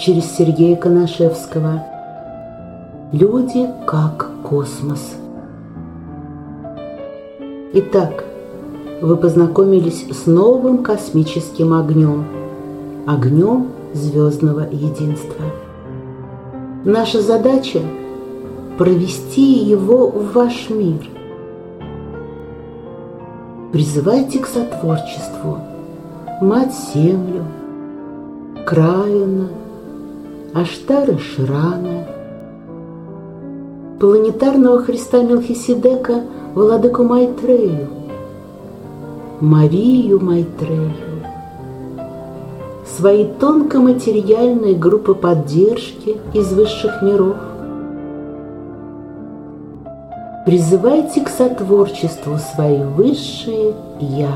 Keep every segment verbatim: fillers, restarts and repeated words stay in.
через Сергея Конашевского. Люди как космос. Итак, вы познакомились с новым космическим огнем, огнем звездного единства. Наша задача – провести его в ваш мир. Призывайте к сотворчеству Мать-Землю, Крайона, Аштара Ширана, планетарного Христа Мелхиседека Владыку Майтрею, Марию Майтрею, свои тонкоматериальные группы поддержки из высших миров. Призывайте к сотворчеству свои высшие «Я».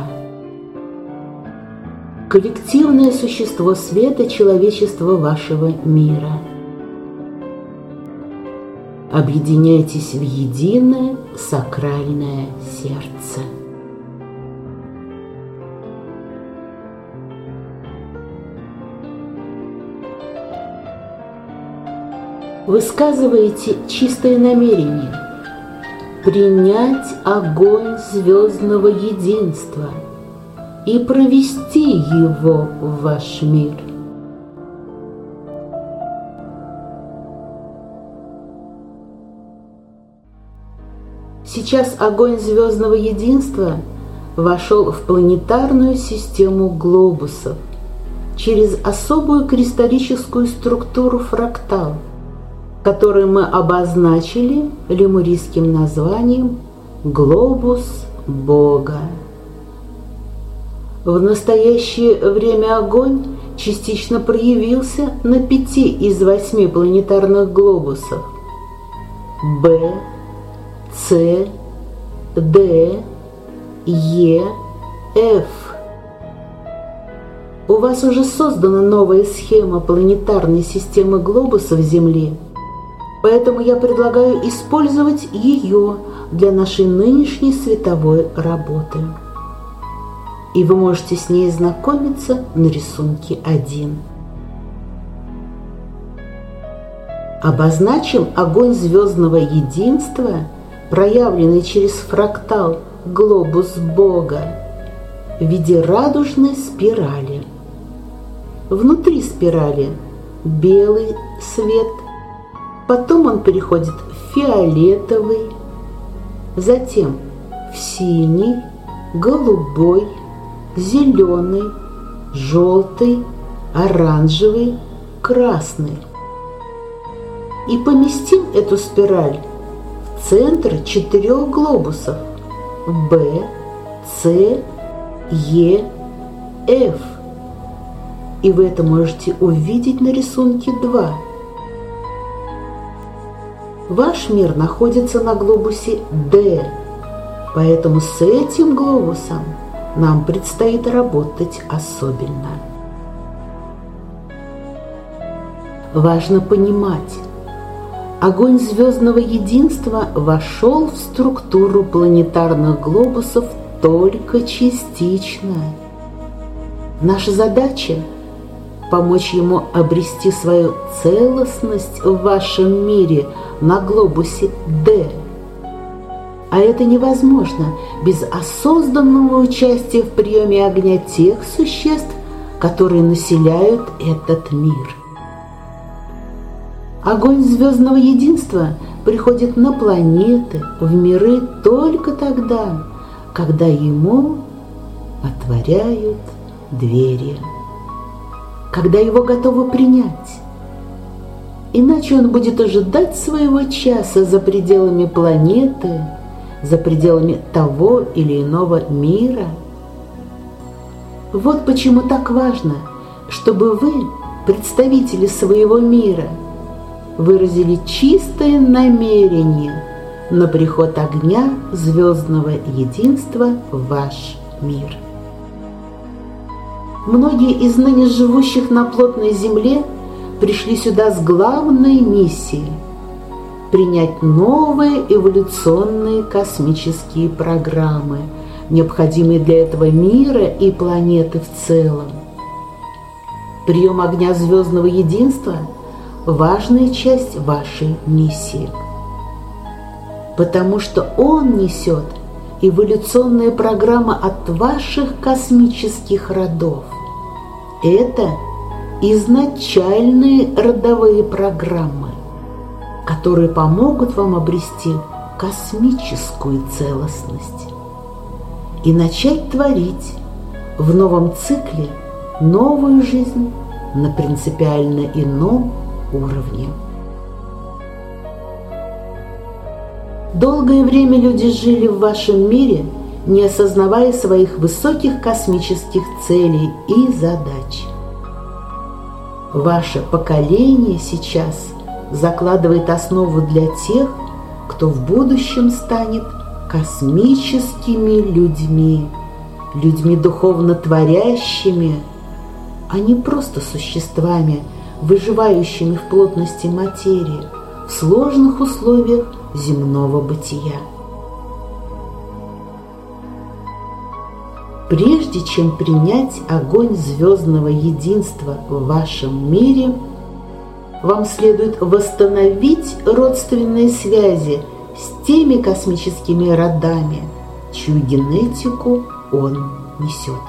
Коллективное существо света человечества вашего мира. Объединяйтесь в единое сакральное сердце. Высказывайте чистое намерение принять огонь звездного единства и провести его в ваш мир. Сейчас огонь звездного единства вошел в планетарную систему глобусов через особую кристаллическую структуру фрактал, которую мы обозначили лемурийским названием «Глобус Бога». В настоящее время огонь частично проявился на пяти из восьми планетарных глобусов Б, С, Д, Е, Ф. У вас уже создана новая схема планетарной системы глобусов Земли, поэтому я предлагаю использовать ее для нашей нынешней световой работы. И вы можете с ней знакомиться на рисунке один. Обозначим огонь звездного единства, проявленный через фрактал глобус Бога, в виде радужной спирали. Внутри спирали белый свет, потом он переходит в фиолетовый, затем в синий, голубой, зеленый, желтый, оранжевый, красный. И поместим эту спираль в центр четырех глобусов Б, С, Е, Ф. И вы это можете увидеть на рисунке два. Ваш мир находится на глобусе Д, поэтому с этим глобусом нам предстоит работать особенно. Важно понимать, огонь звездного единства вошел в структуру планетарных глобусов только частично. Наша задача – помочь ему обрести свою целостность в вашем мире на глобусе Д. А это невозможно без осознанного участия в приеме огня тех существ, которые населяют этот мир. Огонь звездного единства приходит на планеты, в миры только тогда, когда ему отворяют двери, когда его готовы принять. Иначе он будет ожидать своего часа за пределами планеты, за пределами того или иного мира. Вот почему так важно, чтобы вы, представители своего мира, выразили чистое намерение на приход огня звездного единства в ваш мир. Многие из ныне живущих на плотной Земле пришли сюда с главной миссией – принять новые эволюционные космические программы, необходимые для этого мира и планеты в целом. Прием огня звездного единства – важная часть вашей миссии, потому что он несет эволюционные программы от ваших космических родов. Это изначальные родовые программы, которые помогут вам обрести космическую целостность и начать творить в новом цикле новую жизнь на принципиально ином уровне. Долгое время люди жили в вашем мире, не осознавая своих высоких космических целей и задач. Ваше поколение сейчас закладывает основу для тех, кто в будущем станет космическими людьми, людьми духовно творящими, а не просто существами, выживающими в плотности материи, в сложных условиях земного бытия. Прежде чем принять огонь звездного единства в вашем мире, вам следует восстановить родственные связи с теми космическими родами, чью генетику он несет.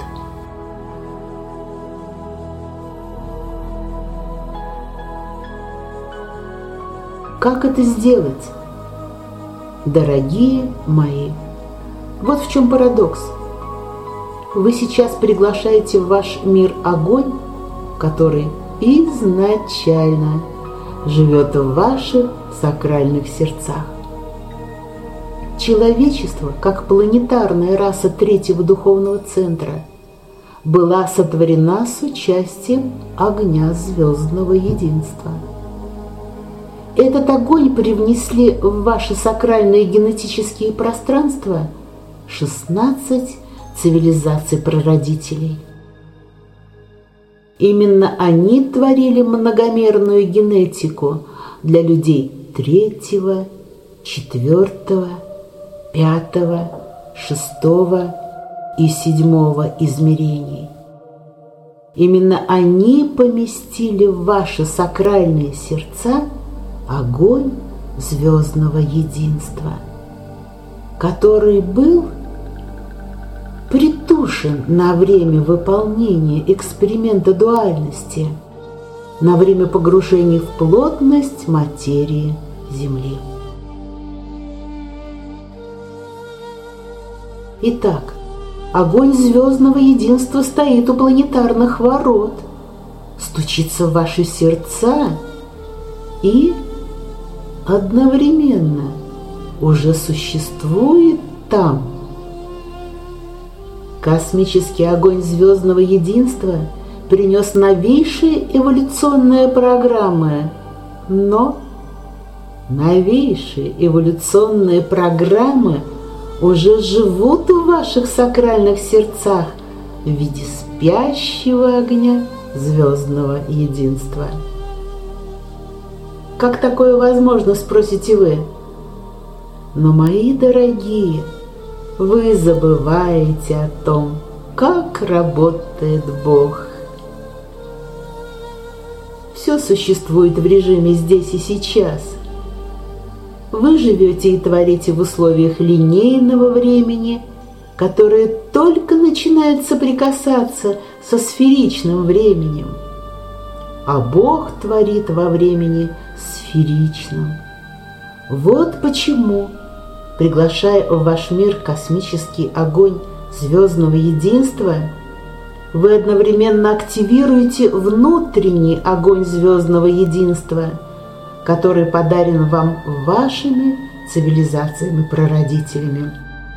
Как это сделать? Дорогие мои, вот в чем парадокс. Вы сейчас приглашаете в ваш мир огонь, который изначально живет в ваших сакральных сердцах. Человечество, как планетарная раса третьего духовного центра, была сотворена с участием огня звездного единства. Этот огонь привнесли в ваши сакральные генетические пространства шестнадцать цивилизаций прародителей. Именно они творили многомерную генетику для людей третьего, четвертого, пятого, шестого и седьмого измерений. Именно они поместили в ваши сакральные сердца огонь звездного единства, который был притушен на время выполнения эксперимента дуальности, на время погружения в плотность материи Земли. Итак, огонь звездного единства стоит у планетарных ворот, стучится в ваши сердца и одновременно уже существует там. Космический огонь звездного единства принес новейшие эволюционные программы, но новейшие эволюционные программы уже живут в ваших сакральных сердцах в виде спящего огня звездного единства. Как такое возможно, спросите вы? Но, мои дорогие, вы забываете о том, как работает Бог. Все существует в режиме здесь и сейчас. Вы живете и творите в условиях линейного времени, которое только начинает соприкасаться со сферичным временем, а Бог творит во времени сферичном. Вот почему, приглашая в ваш мир космический огонь звездного единства, вы одновременно активируете внутренний огонь звездного единства, который подарен вам вашими цивилизациями-прародителями.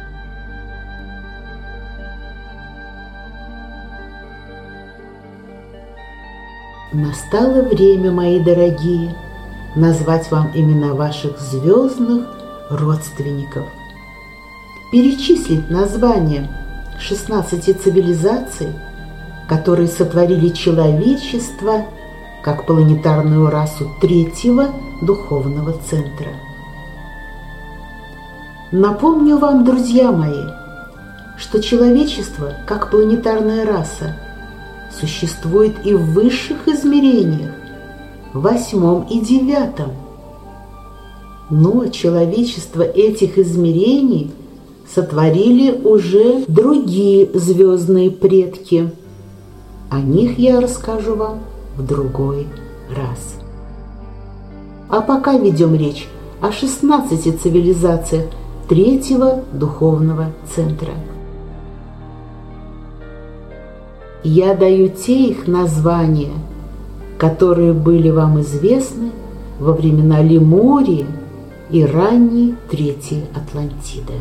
Настало время, мои дорогие, назвать вам имена ваших звездных родственников, перечислить названия шестнадцати цивилизаций, которые сотворили человечество как планетарную расу третьего духовного центра. Напомню вам, друзья мои, что человечество, как планетарная раса, существует и в высших измерениях, восьмом и девятом. Но человечество этих измерений сотворили уже другие звездные предки. О них я расскажу вам в другой раз. А пока ведем речь о шестнадцати цивилизациях третьего духовного центра. Я даю те их названия, которые были вам известны во времена Лемурии и ранней Третьей Атлантиды.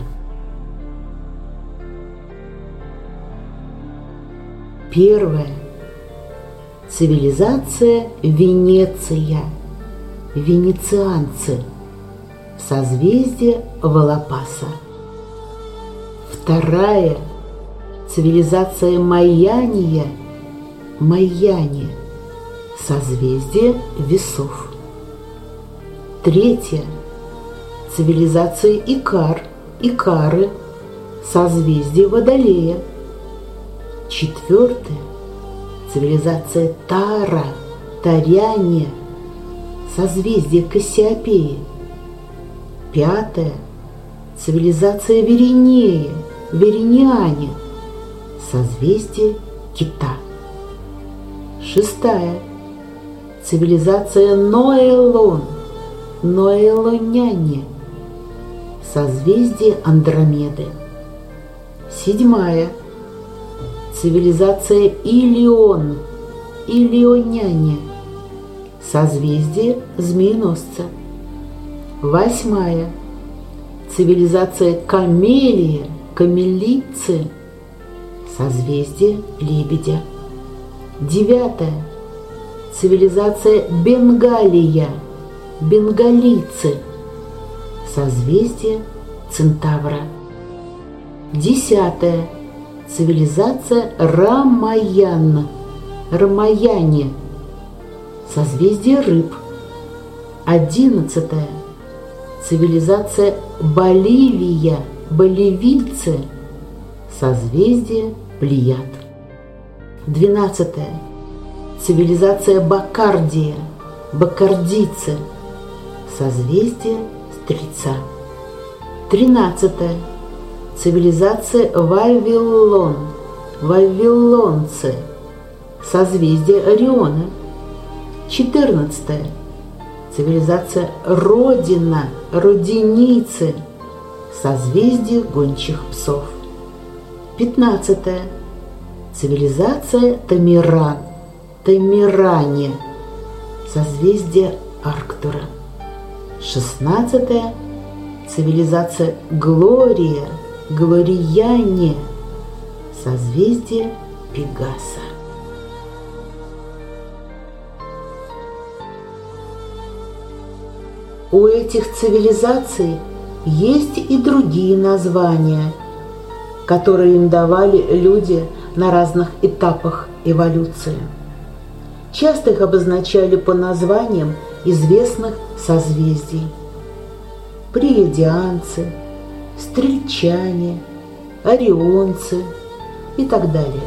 Первая – цивилизация Венеция, венецианцы, в созвездии Волопаса. Вторая – цивилизация Майяния, Майяне, созвездие Весов. Третья – цивилизация Икар, Икары, созвездие Водолея. Четвертая – цивилизация Тара, Таряне, созвездие Кассиопеи. Пятая – цивилизация Веринея, Вериниане, созвездие Кита. Шестая – цивилизация Ноэлон, Ноэлоняне, созвездие Андромеды. Седьмая – цивилизация Илион, Илионяне, созвездие Змееносца. Восьмая – цивилизация Камелия, Камелийцы, созвездие Лебедя. Девятая – цивилизация Бенгалия, Бенгалийцы, созвездие Центавра. Десятая – цивилизация Рамаян, Рамаяне, созвездие Рыб. Одиннадцатая – цивилизация Боливия, Боливийцы, созвездие Плеяд. Двенадцатая – цивилизация Баккардия, Баккардийцы, созвездие Стрельца. Тринадцатая – цивилизация Вавилон, Вавилонцы, созвездие Ориона. Четырнадцатая – цивилизация Родина, Родинийцы, созвездие Гончих Псов. Пятнадцатая – цивилизация Тамиран, Тамиране, созвездие Арктура. Шестнадцатая – цивилизация Глория, Глорияне, созвездие Пегаса. У этих цивилизаций есть и другие названия, которые им давали люди на разных этапах эволюции. Часто их обозначали по названиям известных созвездий: Плеядианцы, Стрельчане, Орионцы и так далее.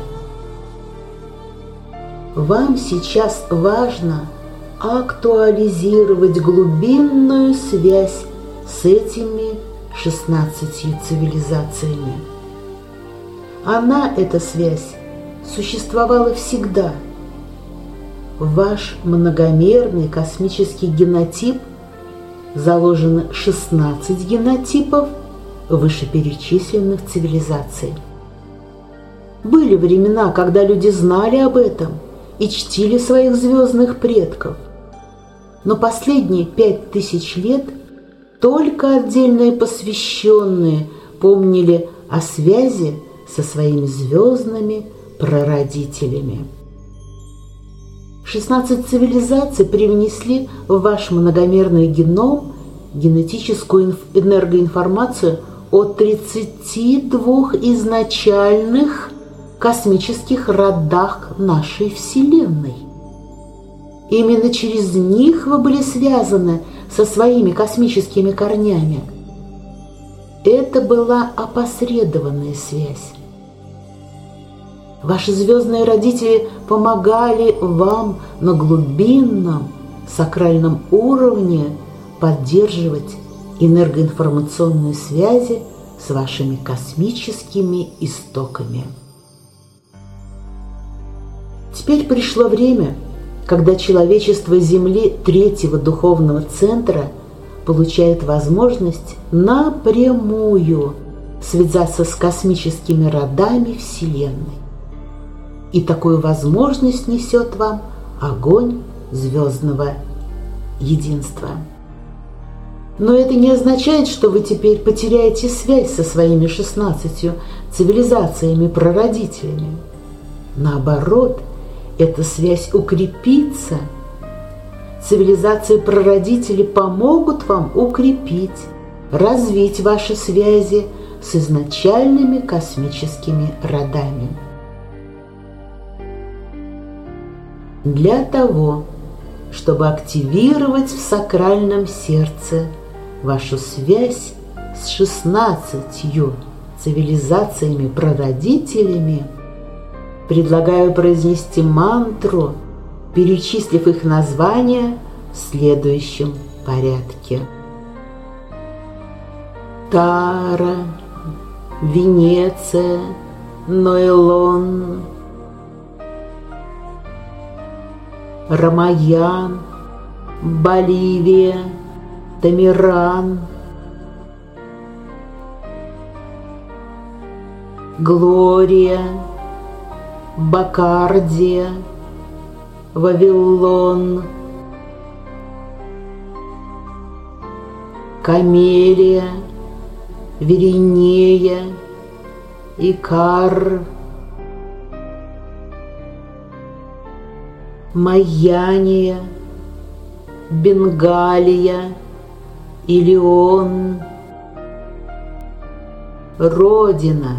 Вам сейчас важно актуализировать глубинную связь с этими шестнадцатью цивилизациями. Она, эта связь, существовала всегда. В ваш многомерный космический генотип заложено шестнадцать генотипов вышеперечисленных цивилизаций. Были времена, когда люди знали об этом и чтили своих звездных предков. Но последние пять тысяч лет только отдельные посвященные помнили о связи со своими звездными прародителями. шестнадцать цивилизаций привнесли в ваш многомерный геном генетическую энергоинформацию о тридцати двух изначальных космических родах нашей Вселенной. Именно через них вы были связаны со своими космическими корнями. Это была опосредованная связь. Ваши звездные родители помогали вам на глубинном сакральном уровне поддерживать энергоинформационные связи с вашими космическими истоками. Теперь пришло время, когда человечество Земли третьего духовного центра получает возможность напрямую связаться с космическими родами Вселенной. И такую возможность несет вам огонь звездного единства. Но это не означает, что вы теперь потеряете связь со своими шестнадцатью цивилизациями-прародителями. Наоборот, эта связь укрепится. Цивилизации-прародители помогут вам укрепить, развить ваши связи с изначальными космическими родами. Для того, чтобы активировать в сакральном сердце вашу связь с шестнадцатью цивилизациями-прародителями, предлагаю произнести мантру, перечислив их названия в следующем порядке. Тара, Венеция, Ноэлон, Рамаян, Боливия, Тамиран, Глория, Бакардия, Вавилон, Камелия, Веринея, Икар, Майяния, Бенгалия, Илион, Родина.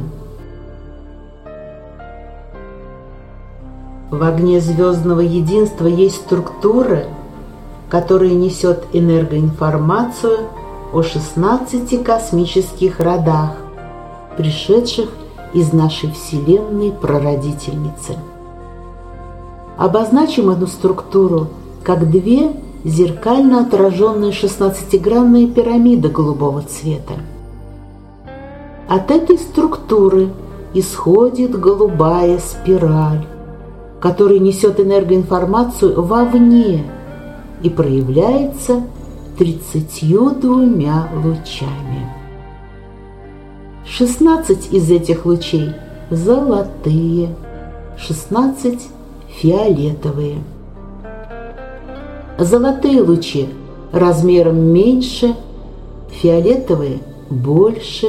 В огне звездного единства есть структура, которая несет энергоинформацию о шестнадцати космических родах, пришедших из нашей Вселенной Прародительницы. Обозначим эту структуру как две зеркально отраженные шестнадцатигранные пирамиды голубого цвета. От этой структуры исходит голубая спираль, которая несет энергоинформацию вовне и проявляется тридцатью двумя лучами. шестнадцать из этих лучей золотые, шестнадцать фиолетовые. Золотые лучи размером меньше, фиолетовые больше.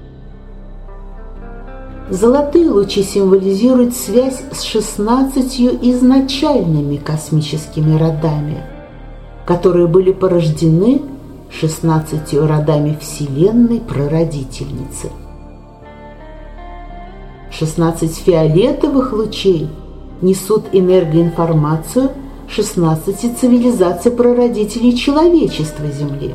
Золотые лучи символизируют связь с шестнадцатью изначальными космическими родами, которые были порождены шестнадцатью родами Вселенной Прародительницы. шестнадцать фиолетовых лучей несут энергоинформацию шестнадцати цивилизаций прародителей человечества Земли.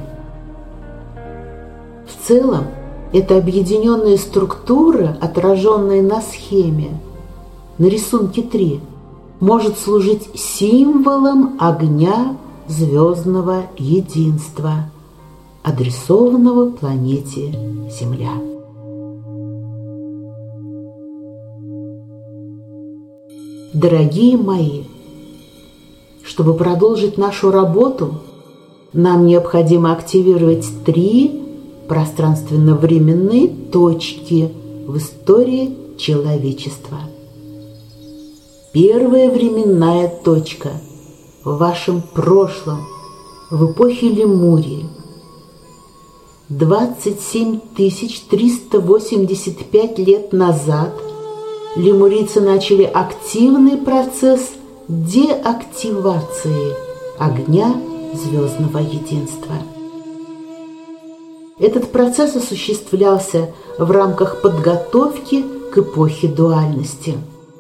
В целом, эта объединенная структура, отраженная на схеме, на рисунке три, может служить символом огня звездного единства, адресованного планете Земля. Дорогие мои, чтобы продолжить нашу работу, нам необходимо активировать три пространственно-временные точки в истории человечества. Первая временная точка в вашем прошлом, в эпохе Лемурии. двадцать семь тысяч триста восемьдесят пять лет назад лемурийцы начали активный процесс деактивации огня звездного единства. Этот процесс осуществлялся в рамках подготовки к эпохе дуальности.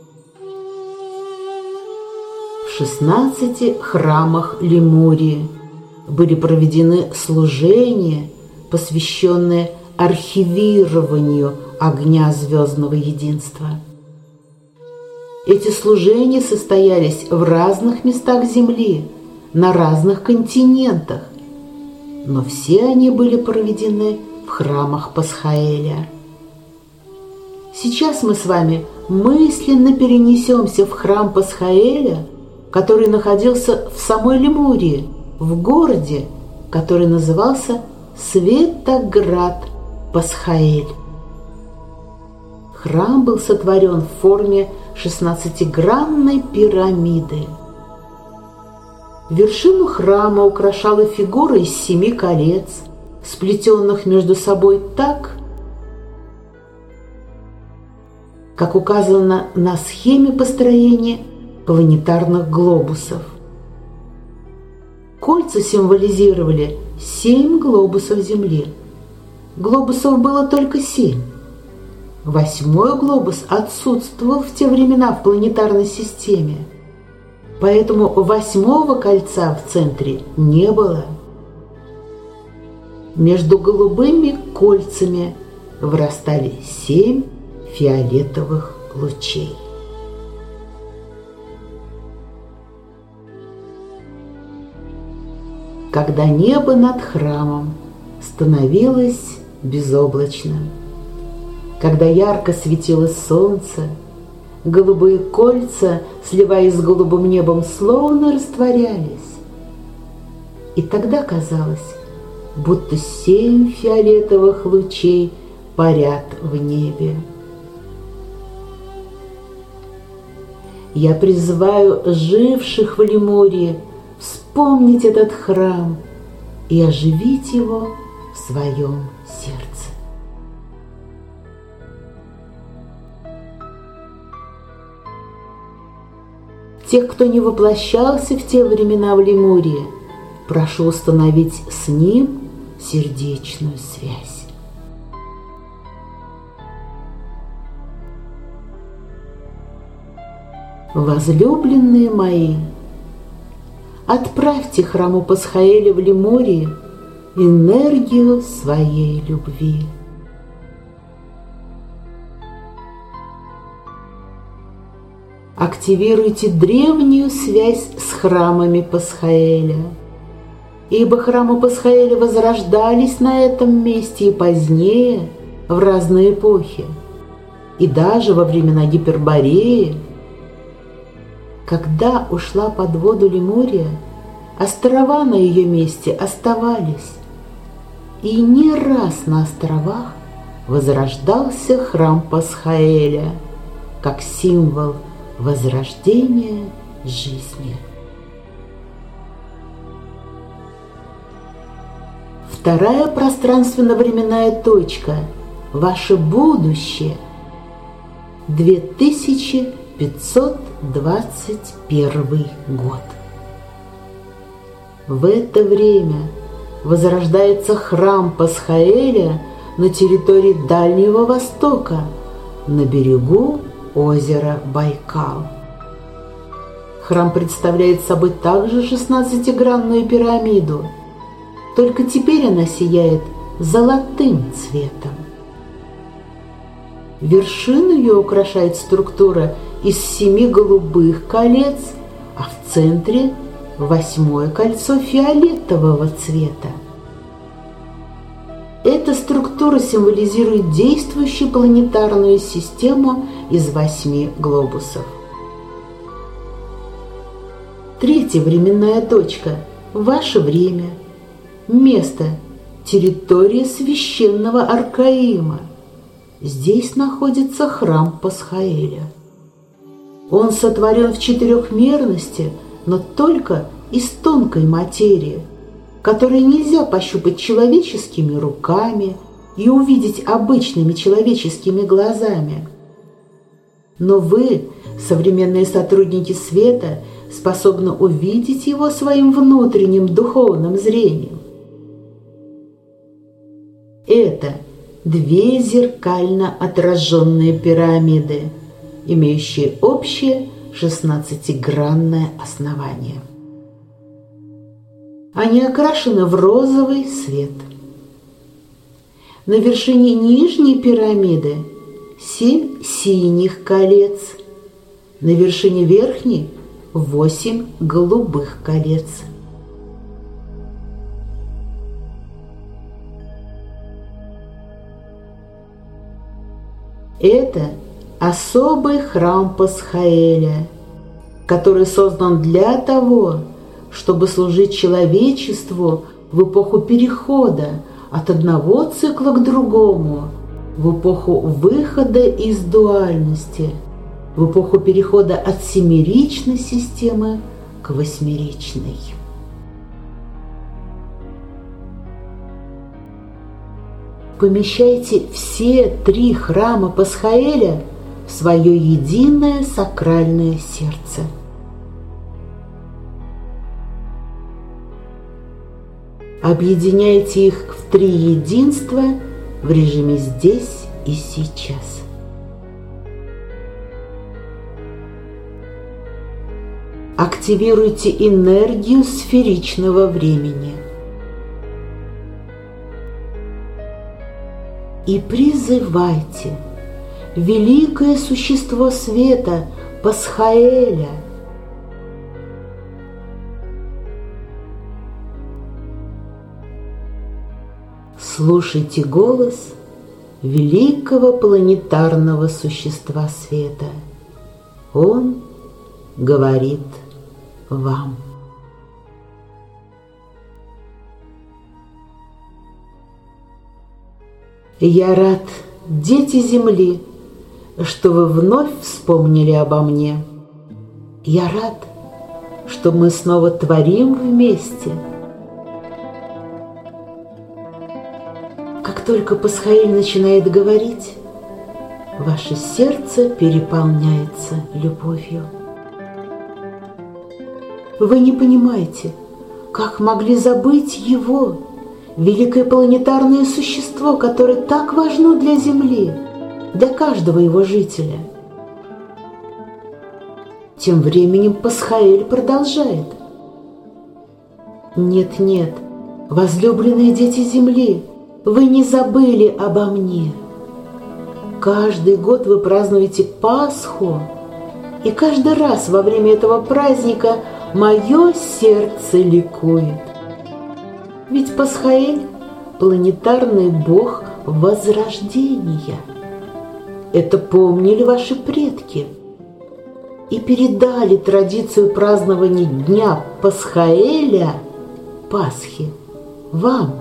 В шестнадцати храмах Лемурии были проведены служения, посвященные архивированию огня звездного единства. Эти служения состоялись в разных местах Земли, на разных континентах, но все они были проведены в храмах Пасхаэля. Сейчас мы с вами мысленно перенесемся в храм Пасхаэля, который находился в самой Лемурии, в городе, который назывался Светоград Пасхаэль. Храм был сотворен в форме шестнадцатигранной пирамиды. Вершину храма украшала фигура из семи колец, сплетенных между собой так, как указано на схеме построения планетарных глобусов. Кольца символизировали семь глобусов Земли. Глобусов было только семь. Восьмой глобус отсутствовал в те времена в планетарной системе, поэтому восьмого кольца в центре не было. Между голубыми кольцами вырастали семь фиолетовых лучей. Когда небо над храмом становилось безоблачным, когда ярко светило солнце, голубые кольца, сливаясь с голубым небом, словно растворялись. И тогда казалось, будто семь фиолетовых лучей парят в небе. Я призываю живших в Лемурии вспомнить этот храм и оживить его в своем сердце. Тех, кто не воплощался в те времена в Лемурии, прошу установить с ним сердечную связь. Возлюбленные мои, отправьте храму Пасхаэля в Лемурии энергию своей любви. Активируйте древнюю связь с храмами Пасхаэля, ибо храмы Пасхаэля возрождались на этом месте и позднее, в разные эпохи, и даже во времена Гипербореи. Когда ушла под воду Лемурия, острова на ее месте оставались, и не раз на островах возрождался храм Пасхаэля как символ возрождения жизни. Вторая пространственно-временная точка – ваше будущее – две тысячи пятьсот двадцать первый год. В это время возрождается храм Пасхаэля на территории Дальнего Востока, на берегу озера Байкал. Храм представляет собой также шестнадцатигранную пирамиду, только теперь она сияет золотым цветом. Вершину ее украшает структура из семи голубых колец, а в центре восьмое кольцо фиолетового цвета. Эта структура символизирует действующую планетарную систему из восьми глобусов. Третья временная точка – ваше время, место, территория священного Аркаима. Здесь находится храм Пасхаэля. Он сотворен в четырехмерности, но только из тонкой материи, которую нельзя пощупать человеческими руками и увидеть обычными человеческими глазами. Но вы, современные сотрудники света, способны увидеть его своим внутренним духовным зрением. Это две зеркально отраженные пирамиды, имеющие общее шестнадцатигранное основание. Они окрашены в розовый цвет. На вершине нижней пирамиды семь синих колец, На вершине верхней восемь голубых колец. Это особый храм Пасхаэля, который создан для того, чтобы служить человечеству в эпоху перехода от одного цикла к другому, в эпоху выхода из дуальности, в эпоху перехода от семеричной системы к восьмеричной. Помещайте все три храма Пасхаэля в свое единое сакральное сердце. Объединяйте их в три единства в режиме здесь и сейчас. Активируйте энергию сферичного времени и призывайте великое существо света Пасхаэля, слушайте голос великого планетарного существа света. Он говорит вам. Я рад, дети Земли, что вы вновь вспомнили обо мне. Я рад, что мы снова творим вместе. Как только Пасхаэль начинает говорить, ваше сердце переполняется любовью. Вы не понимаете, как могли забыть его, великое планетарное существо, которое так важно для Земли, для каждого его жителя. Тем временем Пасхаэль продолжает. Нет, нет, возлюбленные дети Земли, вы не забыли обо мне. Каждый год вы празднуете Пасху, и каждый раз во время этого праздника мое сердце ликует. Ведь Пасхаэль – планетарный бог возрождения. Это помнили ваши предки и передали традицию празднования Дня Пасхаэля, Пасхи, вам.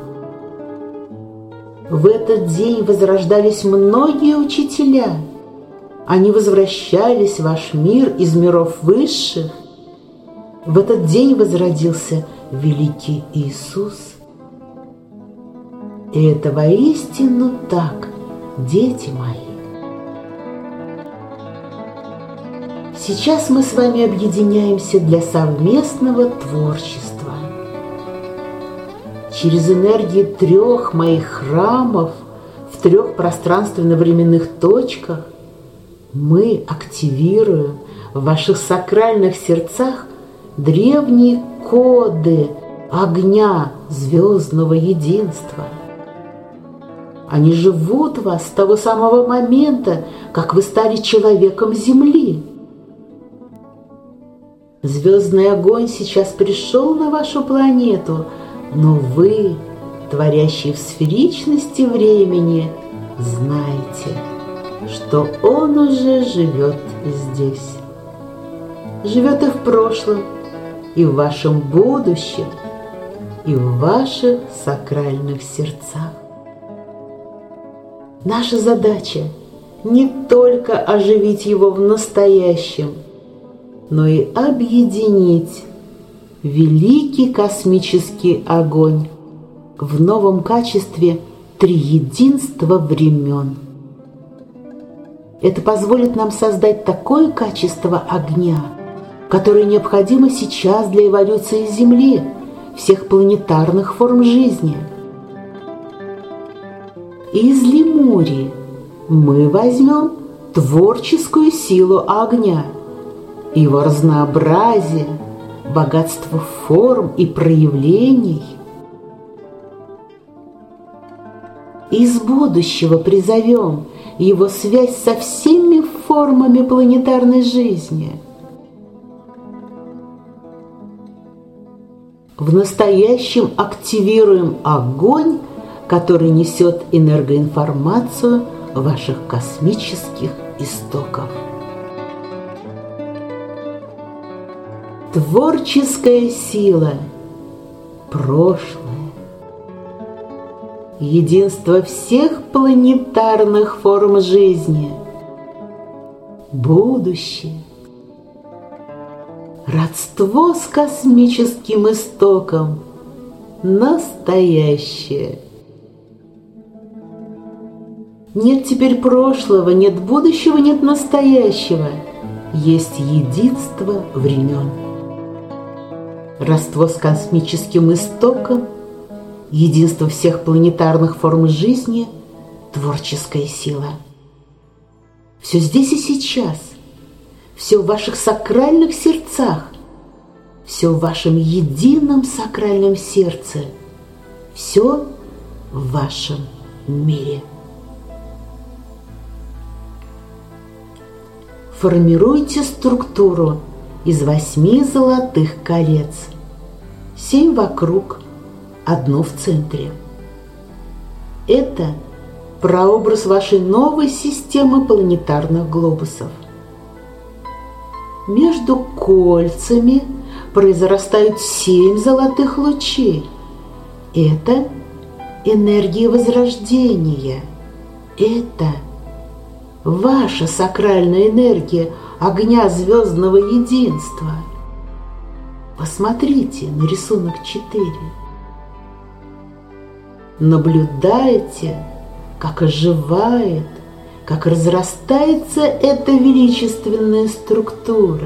В этот день возрождались многие учителя. Они возвращались в ваш мир из миров высших. В этот день возродился великий Иисус. И это воистину так, дети мои. Сейчас мы с вами объединяемся для совместного творчества. Через энергии трех моих храмов в трех пространственно-временных точках мы активируем в ваших сакральных сердцах древние коды огня звездного единства. Они живут в вас с того самого момента, как вы стали человеком Земли. Звездный огонь сейчас пришел на вашу планету, но вы, творящие в сферичности времени, знаете, что он уже живет здесь. Живет и в прошлом, и в вашем будущем, и в ваших сакральных сердцах. Наша задача не только оживить его в настоящем, но и объединить великий космический огонь в новом качестве триединства времен. Это позволит нам создать такое качество огня, которое необходимо сейчас для эволюции Земли, всех планетарных форм жизни. Из Лемурии мы возьмем творческую силу огня, его разнообразие, богатство форм и проявлений. Из будущего призовем его связь со всеми формами планетарной жизни. В настоящем активируем огонь, который несет энергоинформацию ваших космических истоков. Творческая сила, прошлое, единство всех планетарных форм жизни, будущее, родство с космическим истоком, настоящее. Нет теперь прошлого, нет будущего, нет настоящего. Есть единство времен. Родство с космическим истоком, единство всех планетарных форм жизни, творческая сила. Все здесь и сейчас, все в ваших сакральных сердцах, все в вашем едином сакральном сердце, все в вашем мире. Формируйте структуру из восьми золотых колец, семь вокруг, одно в центре. Это прообраз вашей новой системы планетарных глобусов. Между кольцами произрастают семь золотых лучей. Это энергия возрождения. Это ваша сакральная энергия огня звездного единства. Посмотрите на рисунок четыре. Наблюдайте, как оживает, как разрастается эта величественная структура.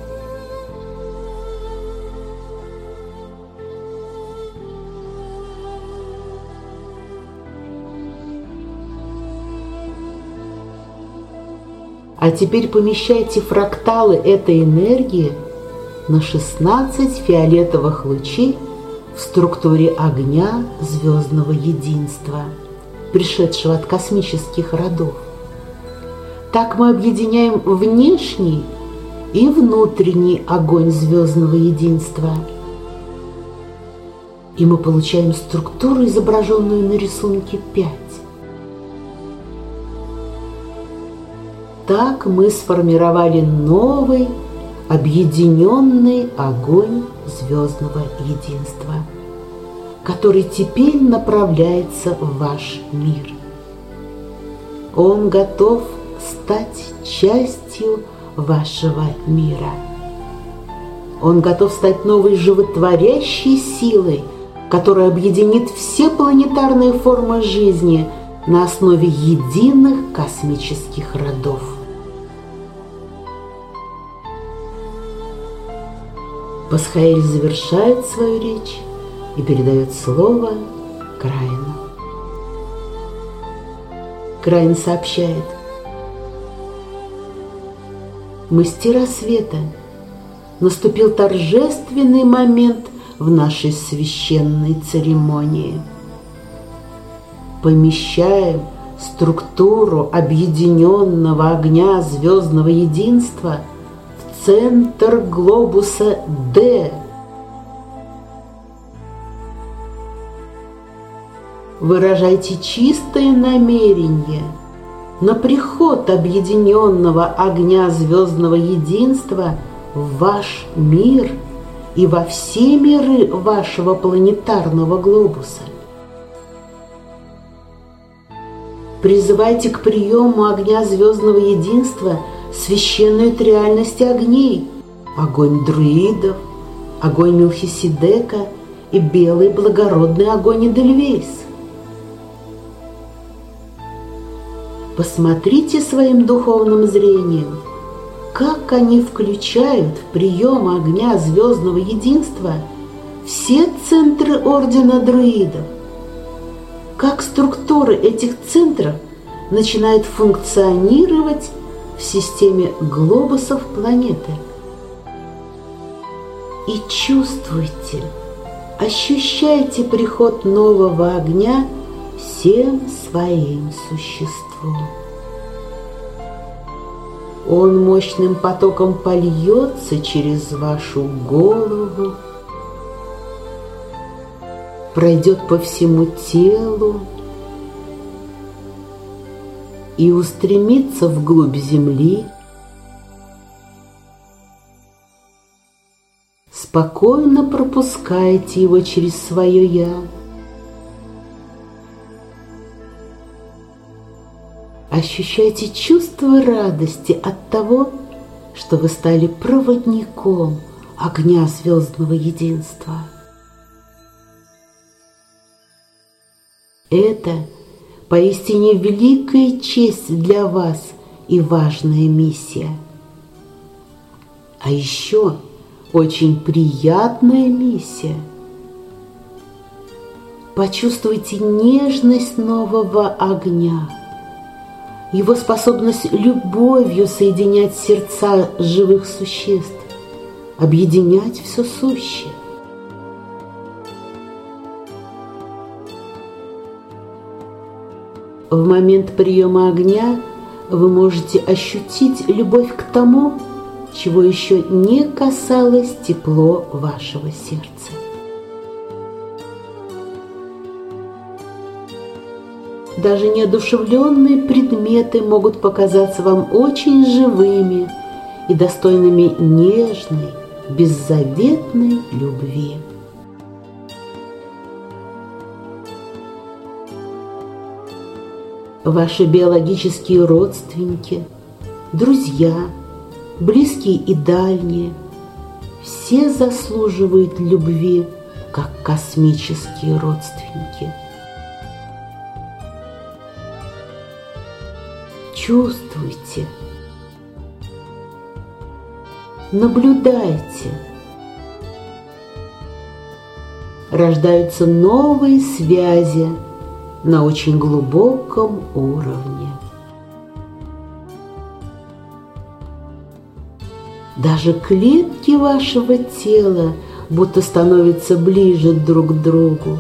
А теперь помещайте фракталы этой энергии на шестнадцать фиолетовых лучей в структуре огня звездного единства, пришедшего от космических родов. Так мы объединяем внешний и внутренний огонь звездного единства. И мы получаем структуру, изображенную на рисунке пять. Так мы сформировали новый, объединенный огонь звездного единства, который теперь направляется в ваш мир. Он готов стать частью вашего мира. Он готов стать новой животворящей силой, которая объединит все планетарные формы жизни на основе единых космических родов. Пасхаэль завершает свою речь и передает слово Краину. Краин сообщает: «Мастера света, наступил торжественный момент в нашей священной церемонии. Помещаем структуру объединенного огня звездного единства в центр глобуса Д. Выражайте чистое намерение на приход объединенного огня звездного единства в ваш мир и во все миры вашего планетарного глобуса. Призывайте к приему огня звездного единства священную триальность огней, огонь друидов, огонь Мелхиседека и белый благородный огонь Эдельвейс. Посмотрите своим духовным зрением, как они включают в прием огня звездного единства все центры ордена друидов, как структуры этих центров начинают функционировать в системе глобусов планеты. И чувствуйте, ощущайте приход нового огня всем своим существом. Он мощным потоком польется через вашу голову, пройдет по всему телу и устремится вглубь земли. Спокойно пропускайте его через свое «я». Ощущайте чувство радости от того, что вы стали проводником огня звездного единства. Это поистине великая честь для вас и важная миссия. А еще очень приятная миссия. Почувствуйте нежность нового огня, его способность любовью соединять сердца живых существ, объединять все сущее. В момент приема огня вы можете ощутить любовь к тому, чего еще не касалось тепло вашего сердца. Даже неодушевленные предметы могут показаться вам очень живыми и достойными нежной, беззаветной любви. Ваши биологические родственники, друзья, близкие и дальние, все заслуживают любви, как космические родственники. Чувствуйте, наблюдайте. Рождаются новые связи на очень глубоком уровне. Даже клетки вашего тела будто становятся ближе друг к другу.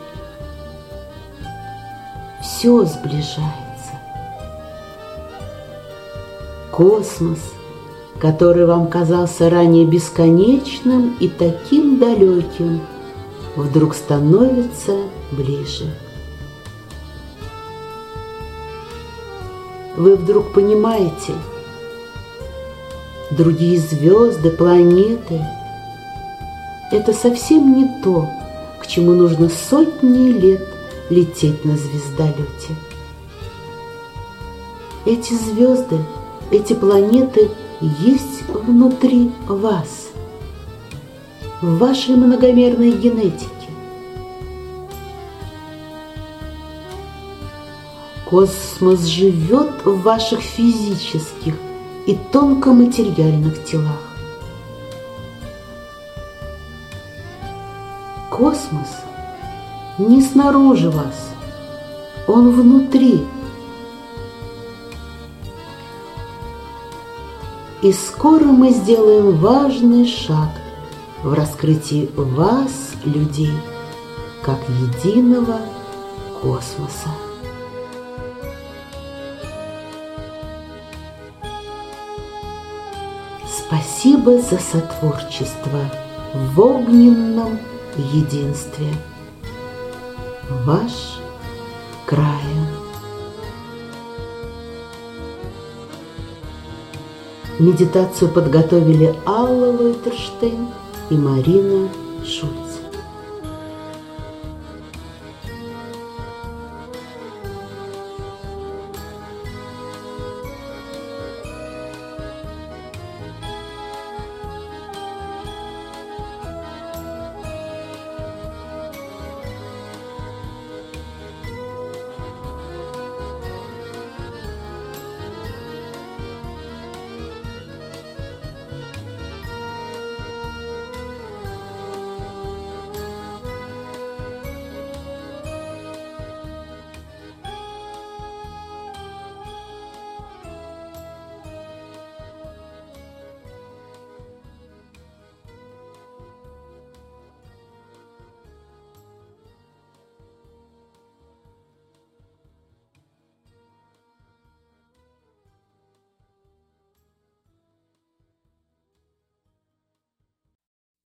Все сближается. Космос, который вам казался ранее бесконечным и таким далеким, вдруг становится ближе. Вы вдруг понимаете, другие звезды, планеты – это совсем не то, к чему нужно сотни лет лететь на звездолете. Эти звезды, эти планеты есть внутри вас, в вашей многомерной генетике. Космос живет в ваших физических и тонкоматериальных телах. Космос не снаружи вас, он внутри. И скоро мы сделаем важный шаг в раскрытии вас, людей, как единого космоса. Спасибо за сотворчество в огненном единстве. Ваш Краен. Медитацию подготовили Алла Лойтерштейн и Марина Шульц.